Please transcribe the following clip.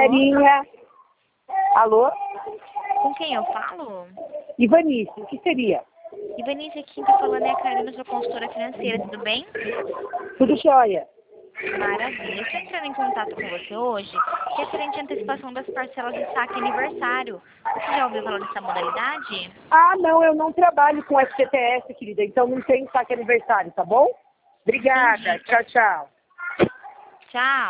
galerinha. Alô? Com quem eu falo? Ivanice, o que seria? Ivanice, aqui quem tá falando é a Karina, sua consultora financeira, tudo bem? Tudo jóia. Maravilha. Estou entrando em contato com você hoje, referente à antecipação das parcelas de saque aniversário. Você já ouviu falar dessa modalidade? Ah, não, eu não trabalho com FGTS, querida, então não tem saque aniversário, tá bom? Obrigada. Entendi. Tchau, tchau. Tchau.